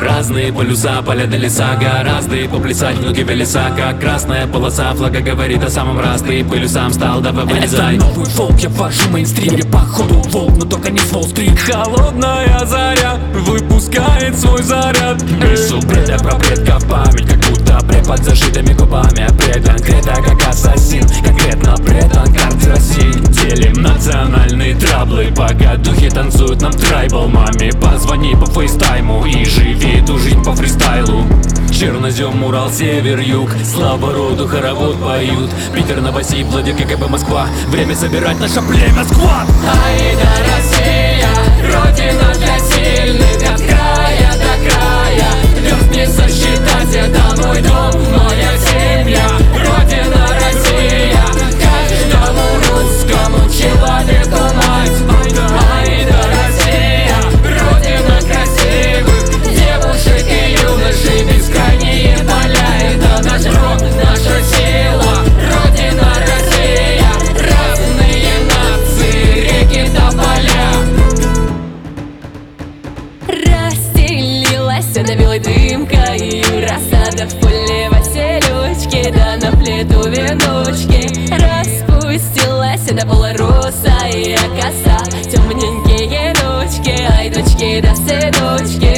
Разные полюса, поля до леса, гораздо и поплясать внуки велеса. Как красная полоса флага говорит о самом раз. Ты пылюсам стал, давай вылезай. Это новый фолк, я вожу мейнстрим. Я походу волк, но только не с Уолл-стрит. Холодная заря выпускает свой заряд. Несу бреда про предков память, как будто препод с зашитыми губами. Предан кредо, как ассасин, конкретно предан карте России. Делим национальные траблы, пока духи танцуют нам трайбл. Маме позвони по фейстайму и живи эту жизнь по фристайлу. Чернозем, Урал, север, юг, слава роду, хоровод поют. Питер, Новосиб, Владимир, КГБ, Москва. Время собирать наше племя, сквад. Аида, Россия, родина для сильных. От края до края, звезд не сосчитать. Это мой дом, моя семья. Родина, Россия, каждому русскому человеку мать. Аида, Россия, родина красивых девушек и юношей. Бескрайние поля, это наш род, наша сила. Родина, Россия, разные нации, реки до поля. Расстелилась она белой дымкой, рассада в поле василючки, да на плиту веночки. Распустилась она полоросая коса, темненькие ночки, ай, дочки да сыночки.